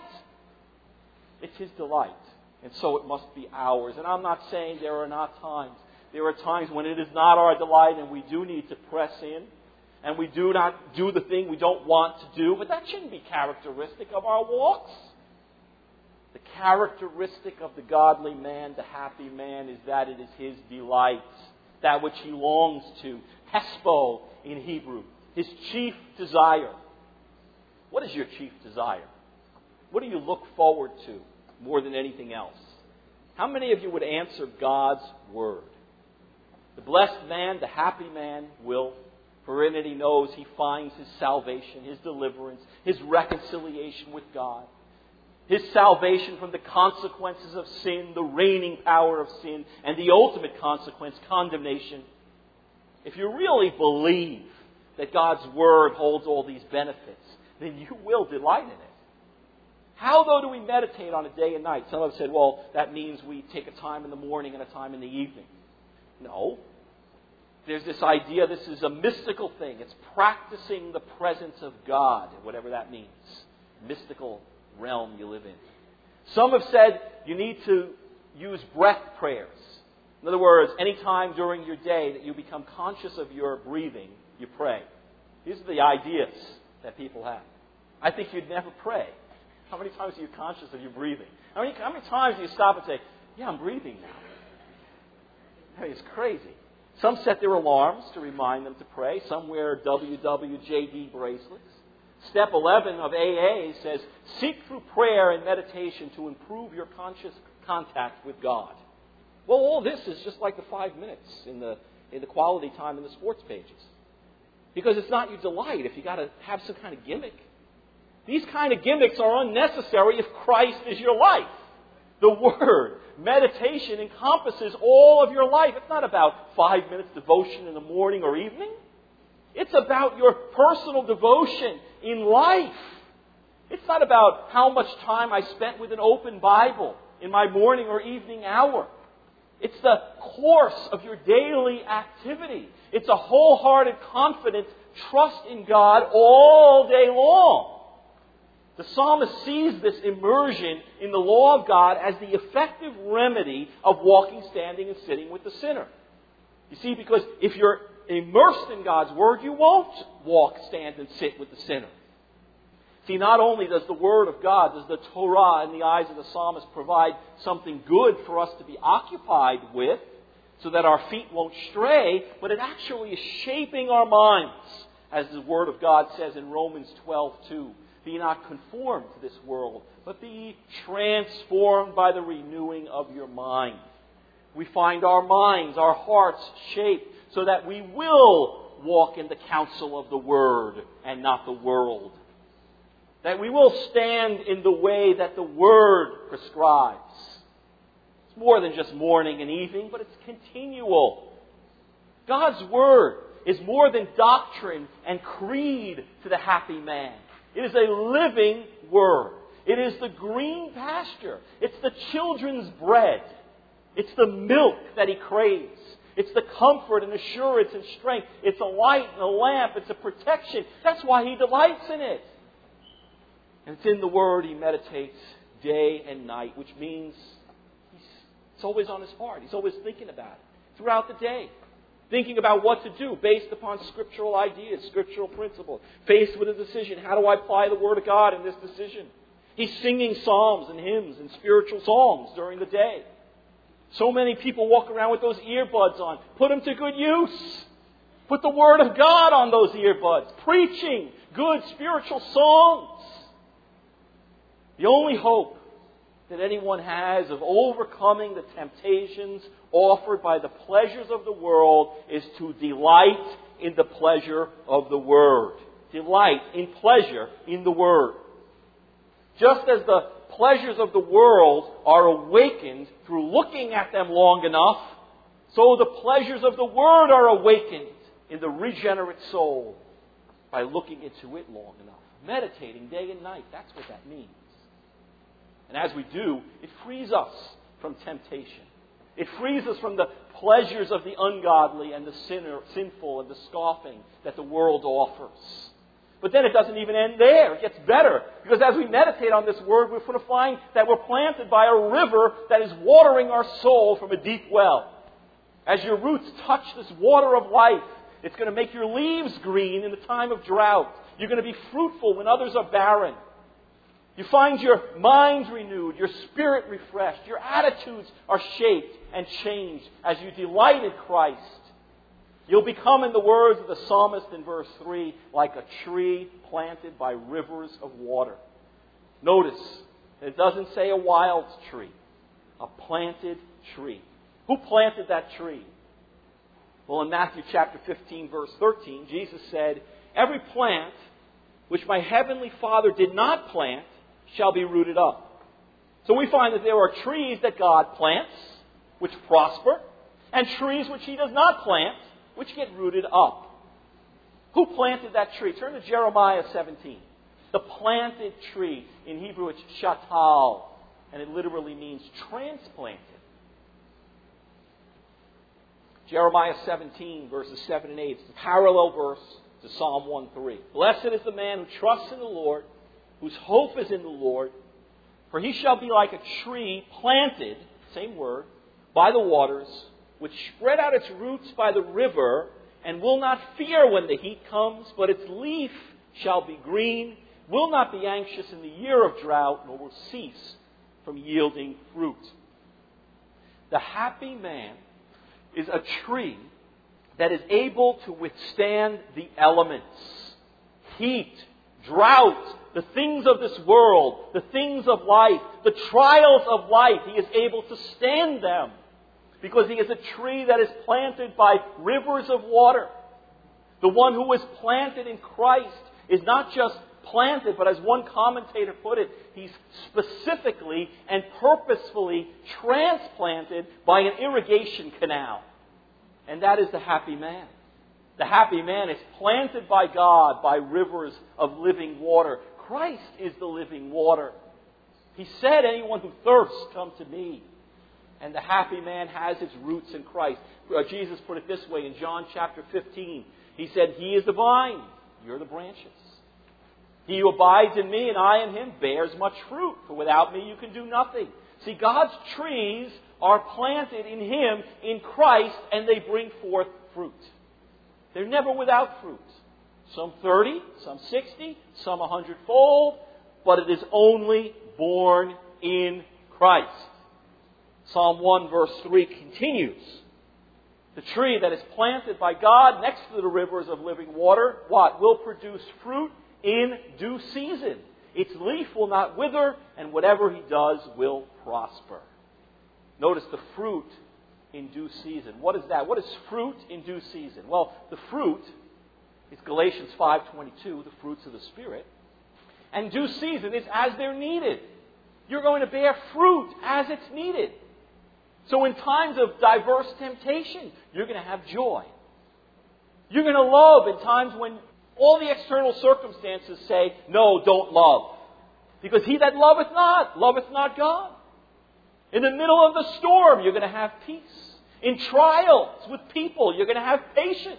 Speaker 1: It's His delight. And so it must be ours. And I'm not saying there are not times. There are times when it is not our delight and we do need to press in. And we do not do the thing we don't want to do. But that shouldn't be characteristic of our walks. The characteristic of the godly man, the happy man, is that it is his delight. That which he longs to. Hespo in Hebrew. His chief desire. What is your chief desire? What do you look forward to more than anything else? How many of you would answer God's Word? The blessed man, the happy man, will, for in it he knows he finds his salvation, his deliverance, his reconciliation with God, his salvation from the consequences of sin, the reigning power of sin, and the ultimate consequence, condemnation. If you really believe that God's Word holds all these benefits, then you will delight in it. How, though, do we meditate on it day and night? Some have said, well, that means we take a time in the morning and a time in the evening. No. There's this idea, this is a mystical thing. It's practicing the presence of God, whatever that means. Mystical realm you live in. Some have said you need to use breath prayers. In other words, any time during your day that you become conscious of your breathing, you pray. These are the ideas that people have. I think you'd never pray. How many times are you conscious of your breathing? How many times do you stop and say, yeah, I'm breathing now? I mean, it's crazy. Some set their alarms to remind them to pray. Some wear WWJD bracelets. Step 11 of AA says, seek through prayer and meditation to improve your conscious contact with God. Well, all this is just like the 5 minutes in the quality time in the sports pages. Because it's not your delight if you got to have some kind of gimmick. These kind of gimmicks are unnecessary if Christ is your life. The Word, meditation encompasses all of your life. It's not about 5 minutes devotion in the morning or evening. It's about your personal devotion in life. It's not about how much time I spent with an open Bible in my morning or evening hour. It's the course of your daily activity. It's a wholehearted, confident trust in God all day long. The psalmist sees this immersion in the law of God as the effective remedy of walking, standing, and sitting with the sinner. You see, because if you're immersed in God's Word, you won't walk, stand, and sit with the sinner. See, not only does the Word of God, does the Torah in the eyes of the psalmist provide something good for us to be occupied with so that our feet won't stray, but it actually is shaping our minds, as the Word of God says in Romans 12:2. Be not conformed to this world, but be transformed by the renewing of your mind. We find our minds, our hearts shaped so that we will walk in the counsel of the Word and not the world. That we will stand in the way that the Word prescribes. It's more than just morning and evening, but it's continual. God's Word is more than doctrine and creed to the happy man. It is a living Word. It is the green pasture. It's the children's bread. It's the milk that he craves. It's the comfort and assurance and strength. It's a light and a lamp. It's a protection. That's why he delights in it. And it's in the Word he meditates day and night, which means it's always on his heart. He's always thinking about it throughout the day. Thinking about what to do based upon scriptural ideas, scriptural principles. Faced with a decision, how do I apply the Word of God in this decision? He's singing psalms and hymns and spiritual songs during the day. So many people walk around with those earbuds on. Put them to good use. Put the Word of God on those earbuds. Preaching good spiritual songs. The only hope that anyone has of overcoming the temptations offered by the pleasures of the world is to delight in the pleasure of the Word. Delight in pleasure in the Word. Just as the pleasures of the world are awakened through looking at them long enough, so the pleasures of the Word are awakened in the regenerate soul by looking into it long enough. Meditating day and night, that's what that means. And as we do, it frees us from temptation. It frees us from the pleasures of the ungodly and the sinful and the scoffing that the world offers. But then it doesn't even end there. It gets better. Because as we meditate on this word, we're going to find that we're planted by a river that is watering our soul from a deep well. As your roots touch this water of life, it's going to make your leaves green in the time of drought. You're going to be fruitful when others are barren. You find your mind renewed, your spirit refreshed, your attitudes are shaped and changed as you delight in Christ. You'll become, in the words of the psalmist in verse 3, like a tree planted by rivers of water. Notice, it doesn't say a wild tree, a planted tree. Who planted that tree? Well, in Matthew chapter 15, verse 13, Jesus said, "Every plant which my heavenly Father did not plant shall be rooted up." So we find that there are trees that God plants, which prosper, and trees which He does not plant, which get rooted up. Who planted that tree? Turn to Jeremiah 17. The planted tree. In Hebrew it's shatal, and it literally means transplanted. Jeremiah 17, verses 7 and 8. It's the parallel verse to Psalm 1:3. "Blessed is the man who trusts in the Lord, whose hope is in the Lord. For he shall be like a tree planted," same word, "by the waters, which spread out its roots by the river, and will not fear when the heat comes, but its leaf shall be green, will not be anxious in the year of drought, nor will cease from yielding fruit." The happy man is a tree that is able to withstand the elements. Heat, drought, the things of this world, the things of life, the trials of life. He is able to stand them because he is a tree that is planted by rivers of water. The one who is planted in Christ is not just planted, but as one commentator put it, he's specifically and purposefully transplanted by an irrigation canal. And that is the happy man. The happy man is planted by God by rivers of living water. Christ is the living water. He said, "Anyone who thirsts, come to me." And the happy man has his roots in Christ. Jesus put it this way in John chapter 15. He said, "He is the vine, you're the branches. He who abides in me and I in him bears much fruit, for without me you can do nothing." See, God's trees are planted in Him, in Christ, and they bring forth fruit. They're never without fruit. Some 30, some 60, some 100-fold, but it is only born in Christ. Psalm 1 verse 3 continues. The tree that is planted by God next to the rivers of living water, what? Will produce fruit in due season. Its leaf will not wither, and whatever he does will prosper. Notice the fruit in due season. What is that? What is fruit in due season? Well, the fruit is Galatians 5:22, the fruits of the Spirit. And due season is as they're needed. You're going to bear fruit as it's needed. So in times of diverse temptation, you're going to have joy. You're going to love in times when all the external circumstances say, "No, don't love." Because he that loveth not God. In the middle of the storm, you're going to have peace. In trials with people, you're going to have patience.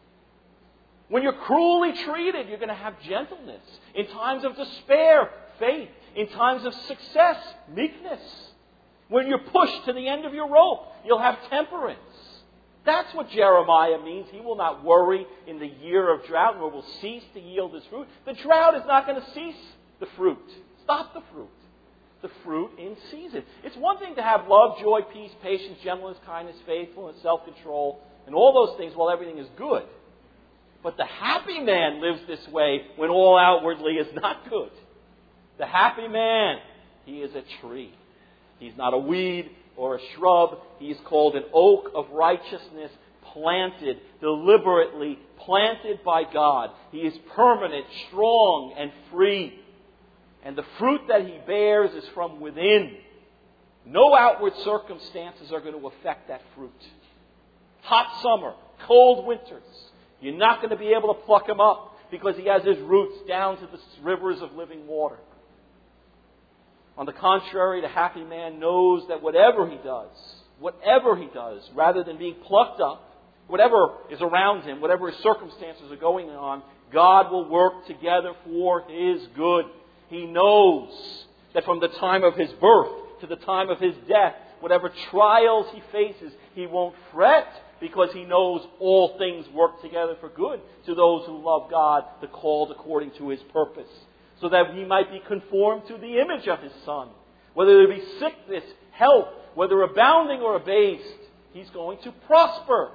Speaker 1: When you're cruelly treated, you're going to have gentleness. In times of despair, faith. In times of success, meekness. When you're pushed to the end of your rope, you'll have temperance. That's what Jeremiah means. He will not worry in the year of drought, nor will cease to yield his fruit. The drought is not going to cease the fruit. Stop the fruit. The fruit in season. It's one thing to have love, joy, peace, patience, gentleness, kindness, faithfulness, self-control, and all those things while everything is good. But the happy man lives this way when all outwardly is not good. The happy man, he is a tree. He's not a weed or a shrub. He is called an oak of righteousness, planted, deliberately planted by God. He is permanent, strong, and free. And the fruit that he bears is from within. No outward circumstances are going to affect that fruit. Hot summer, cold winters. You're not going to be able to pluck him up because he has his roots down to the rivers of living water. On the contrary, the happy man knows that whatever he does, whatever he does, rather than being plucked up, whatever is around him, whatever his circumstances are going on, God will work together for his good. He knows that from the time of his birth to the time of his death, whatever trials he faces, he won't fret, because he knows all things work together for good to those who love God, the called according to his purpose, so that he might be conformed to the image of his Son. Whether there be sickness, health, whether abounding or abased, he's going to prosper.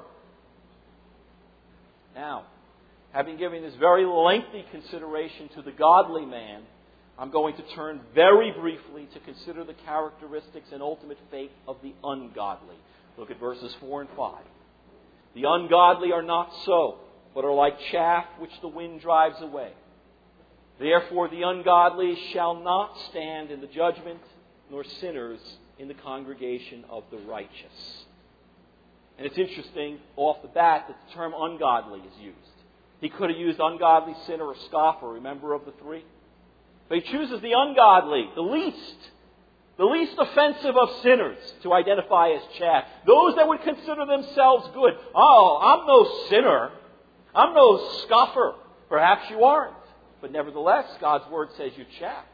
Speaker 1: Now, having given this very lengthy consideration to the godly man, I'm going to turn very briefly to consider the characteristics and ultimate fate of the ungodly. Look at verses 4 and 5. The ungodly are not so, but are like chaff which the wind drives away. Therefore the ungodly shall not stand in the judgment, nor sinners in the congregation of the righteous. And it's interesting, off the bat, that the term ungodly is used. He could have used ungodly, sinner, or scoffer, remember, of the three? But he chooses the ungodly, the least offensive of sinners, to identify as chaff. Those that would consider themselves good. Oh, I'm no sinner. I'm no scoffer. Perhaps you aren't. But nevertheless, God's Word says you're chaff.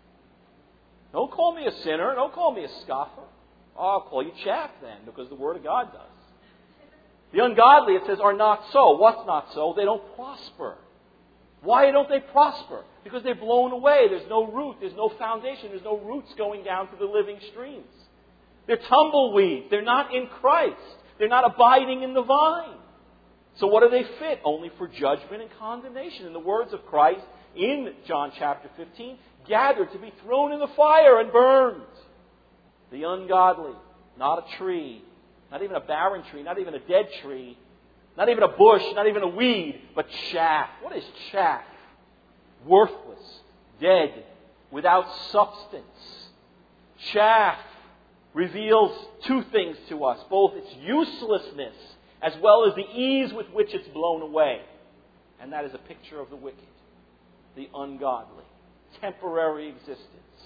Speaker 1: Don't call me a sinner. Don't call me a scoffer. Oh, I'll call you chaff then, because the Word of God does. The ungodly, it says, are not so. What's not so? They don't prosper. Why don't they prosper? Because they're blown away. There's no root. There's no foundation. There's no roots going down to the living streams. They're tumbleweeds. They're not in Christ. They're not abiding in the vine. So what do they fit? Only for judgment and condemnation. In the words of Christ in John chapter 15, gathered to be thrown in the fire and burned. The ungodly, not a tree, not even a barren tree, not even a dead tree, not even a bush, not even a weed, but chaff. What is chaff? Worthless, dead, without substance. Chaff reveals two things to us, both its uselessness as well as the ease with which it's blown away. And that is a picture of the wicked, the ungodly, temporary existence.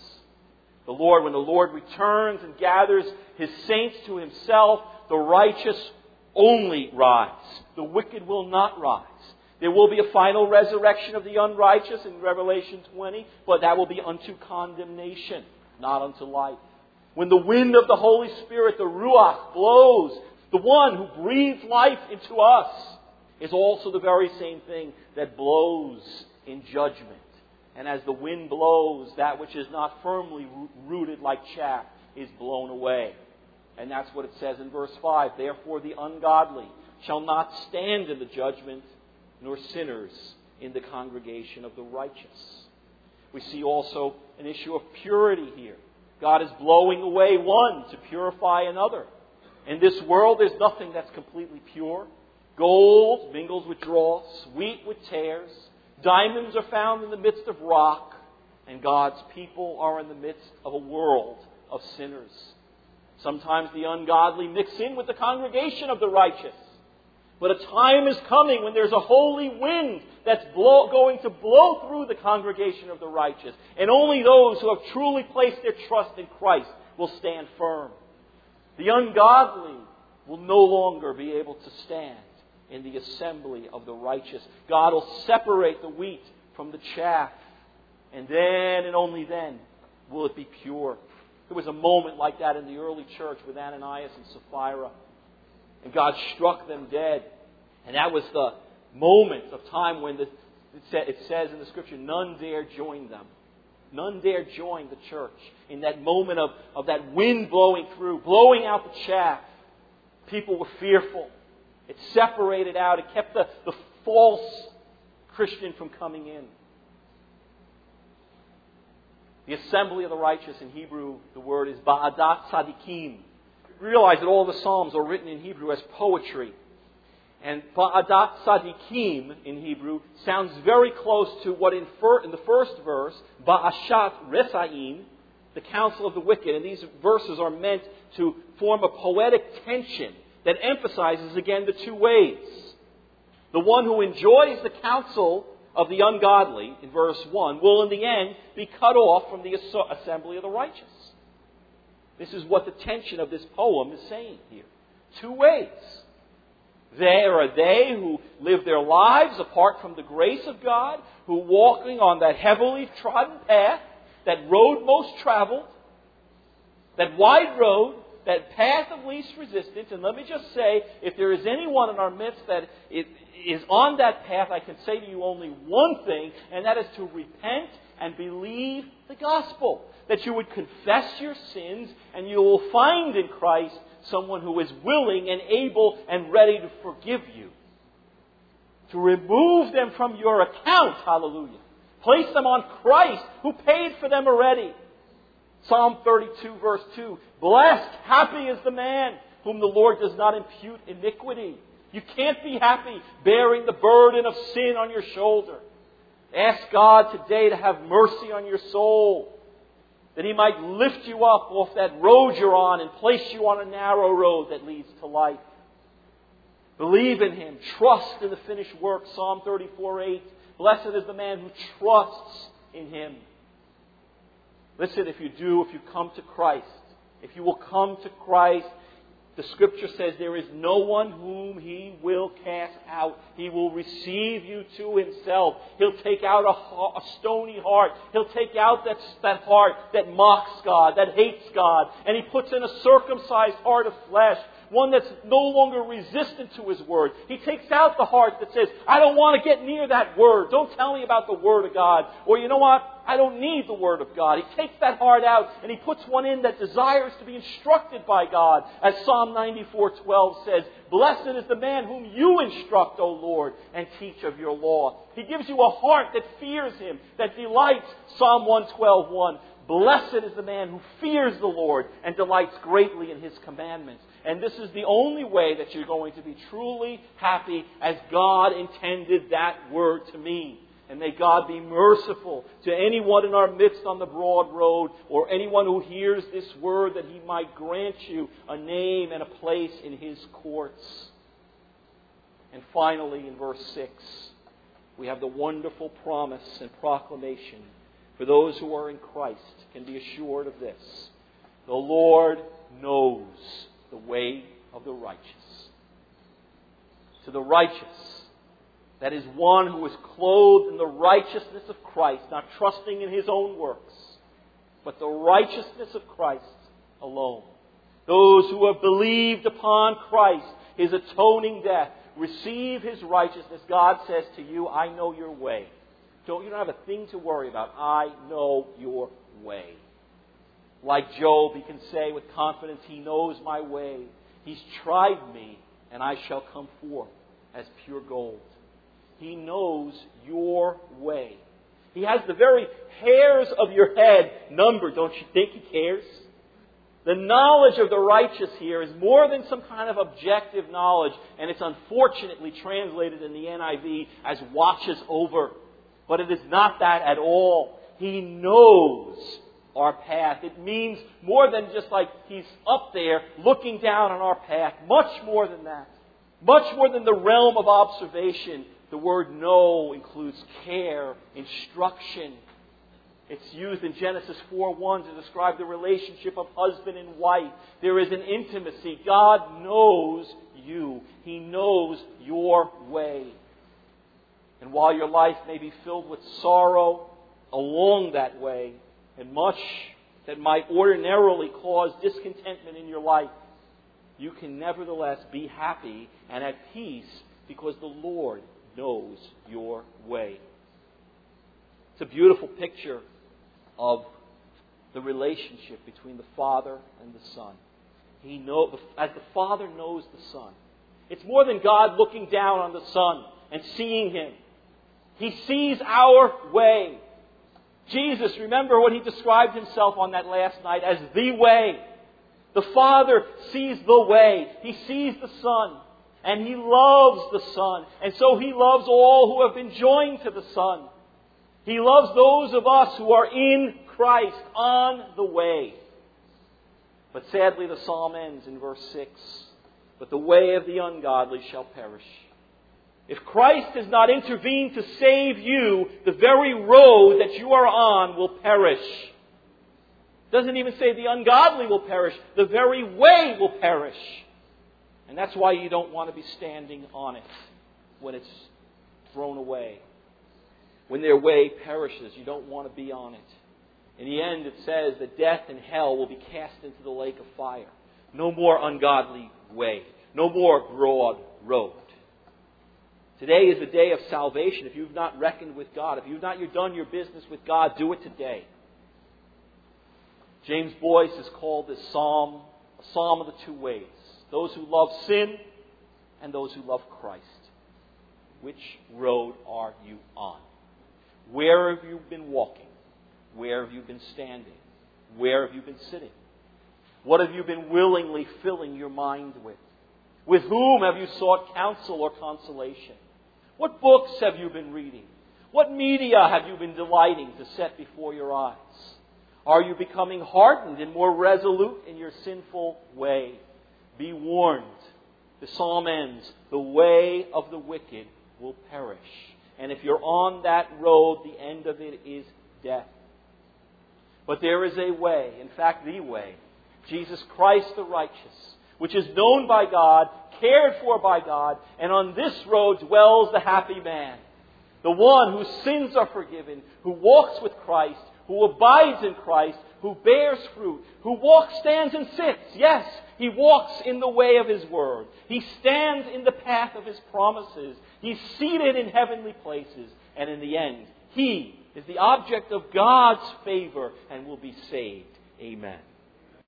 Speaker 1: When the Lord returns and gathers his saints to himself, the righteous only rise. The wicked will not rise. There will be a final resurrection of the unrighteous in Revelation 20, but that will be unto condemnation, not unto life. When the wind of the Holy Spirit, the Ruach, blows, the one who breathes life into us is also the very same thing that blows in judgment. And as the wind blows, that which is not firmly rooted like chaff is blown away. And that's what it says in verse 5. Therefore the ungodly shall not stand in the judgment, nor sinners in the congregation of the righteous. We see also an issue of purity here. God is blowing away one to purify another. In this world, there's nothing that's completely pure. Gold mingles with dross, wheat with tares. Diamonds are found in the midst of rock. And God's people are in the midst of a world of sinners. Sometimes the ungodly mix in with the congregation of the righteous. But a time is coming when there's a holy wind that's going to blow through the congregation of the righteous. And only those who have truly placed their trust in Christ will stand firm. The ungodly will no longer be able to stand in the assembly of the righteous. God will separate the wheat from the chaff. And then and only then will it be pure. There was a moment like that in the early church with Ananias and Sapphira. And God struck them dead. And that was the moment of time when it says in the Scripture, none dared join them. None dared join the church in that moment of that wind blowing through, blowing out the chaff. People were fearful. It separated out. It kept the false Christian from coming in. The assembly of the righteous in Hebrew, the word is Ba'adat Tzadikim. Realize that all the Psalms are written in Hebrew as poetry. And Ba'adat Tzadikim in Hebrew sounds very close to what in the first verse, Ba'ashat Resaim, the counsel of the wicked. And these verses are meant to form a poetic tension that emphasizes again the two ways. The one who enjoys the counsel of the ungodly, in verse 1, will in the end be cut off from the assembly of the righteous. This is what the tension of this poem is saying here. Two ways. There are they who live their lives apart from the grace of God, who walking on that heavily trodden path, that road most traveled, that wide road, that path of least resistance. And let me just say, if there is anyone in our midst that is on that path, I can say to you only one thing, and that is to repent and believe the gospel. That you would confess your sins, and you will find in Christ someone who is willing and able and ready to forgive you. To remove them from your account, hallelujah. Place them on Christ, who paid for them already. Psalm 32, verse 2. Blessed, happy is the man whom the Lord does not impute iniquity. You can't be happy bearing the burden of sin on your shoulder. Ask God today to have mercy on your soul, that He might lift you up off that road you're on and place you on a narrow road that leads to life. Believe in Him. Trust in the finished work. Psalm 34:8. Blessed is the man who trusts in Him. Listen, if you come to Christ, if you will come to Christ, the Scripture says there is no one whom He will cast out. He will receive you to Himself. He'll take out a stony heart. He'll take out that heart that mocks God, that hates God. And He puts in a circumcised heart of flesh, one that's no longer resistant to His Word. He takes out the heart that says, I don't want to get near that Word. Don't tell me about the Word of God. Or you know what? I don't need the Word of God. He takes that heart out and He puts one in that desires to be instructed by God. As Psalm 94:12 says, Blessed is the man whom you instruct, O Lord, and teach of your law. He gives you a heart that fears Him, that delights. Psalm 112:1. Blessed is the man who fears the Lord and delights greatly in His commandments. And this is the only way that you're going to be truly happy as God intended that word to mean. And may God be merciful to anyone in our midst on the broad road, or anyone who hears this word, that He might grant you a name and a place in His courts. And finally, in verse 6, we have the wonderful promise and proclamation for those who are in Christ can be assured of this. The Lord knows the way of the righteous. To the righteous, that is one who is clothed in the righteousness of Christ, not trusting in his own works, but the righteousness of Christ alone. Those who have believed upon Christ, His atoning death, receive His righteousness. God says to you, I know your way. You don't have a thing to worry about. I know your way. Like Job, he can say with confidence, He knows my way. He's tried me, and I shall come forth as pure gold. He knows your way. He has the very hairs of your head numbered. Don't you think He cares? The knowledge of the righteous here is more than some kind of objective knowledge, and it's unfortunately translated in the NIV as watches over. But it is not that at all. He knows our path. It means more than just like He's up there looking down on our path. Much more than that. Much more than the realm of observation. The word know includes care, instruction. It's used in Genesis 4:1 to describe the relationship of husband and wife. There is an intimacy. God knows you. He knows your way. And while your life may be filled with sorrow along that way, and much that might ordinarily cause discontentment in your life, you can nevertheless be happy and at peace because the Lord knows your way. It's a beautiful picture of the relationship between the Father and the Son. As the Father knows the Son. It's more than God looking down on the Son and seeing Him. He sees our way. Jesus, remember what He described Himself on that last night as the way. The Father sees the way. He sees the Son. And He loves the Son. And so He loves all who have been joined to the Son. He loves those of us who are in Christ on the way. But sadly the psalm ends in verse 6. But the way of the ungodly shall perish. If Christ does not intervene to save you, the very road that you are on will perish. Doesn't even say the ungodly will perish. The very way will perish. And that's why you don't want to be standing on it when it's thrown away. When their way perishes, you don't want to be on it. In the end, it says that death and hell will be cast into the lake of fire. No more ungodly way. No more broad road. Today is the day of salvation. If you've not reckoned with God, if you've not done your business with God, do it today. James Boyce has called this psalm a psalm of the two ways. Those who love sin and those who love Christ. Which road are you on? Where have you been walking? Where have you been standing? Where have you been sitting? What have you been willingly filling your mind with? With whom have you sought counsel or consolation? What books have you been reading? What media have you been delighting to set before your eyes? Are you becoming hardened and more resolute in your sinful way? Be warned. The psalm ends, the way of the wicked will perish. And if you're on that road, the end of it is death. But there is a way, in fact the way, Jesus Christ the righteous, which is known by God, cared for by God, and on this road dwells the happy man. The one whose sins are forgiven, who walks with Christ, who abides in Christ, who bears fruit, who walks, stands, and sits. Yes, he walks in the way of His Word. He stands in the path of His promises. He's seated in heavenly places. And in the end, he is the object of God's favor and will be saved. Amen.